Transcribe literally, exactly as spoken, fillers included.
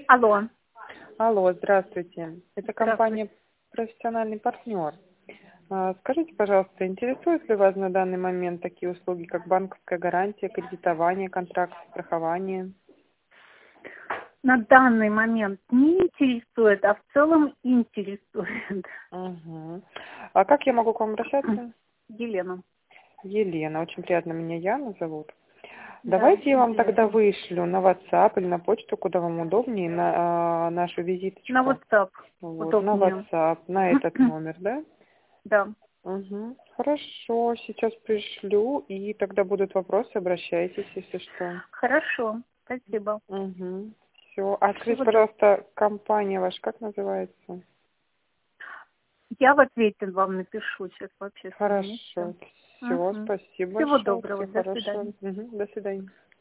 Алло. Алло, здравствуйте. Это Здравствуйте. компания «Профессиональный партнер». А, Скажите, пожалуйста, интересуют ли вас на данный момент такие услуги, как банковская гарантия, кредитование, контракт, страхование? На данный момент не интересует, а в целом интересует. Угу. А как я могу к вам обращаться? Елена. Елена. Очень приятно, меня Яна зовут. Да, Давайте я очень вам тогда приятно. вышлю на WhatsApp или на почту, куда вам удобнее, на а, нашу На визиточку. WhatsApp Вот, на удобнее. WhatsApp, на этот номер, да? Да. Угу. Хорошо, сейчас пришлю, и тогда будут вопросы, обращайтесь, если что. Хорошо. Спасибо. Угу. Все. А скажите, Всего доброго. пожалуйста, компания ваша как называется? Я в ответе вам напишу сейчас вообще в общественном месте. Хорошо. Все, Угу. спасибо Всего большое. доброго. Всего До хорошего. свидания. Угу. До свидания.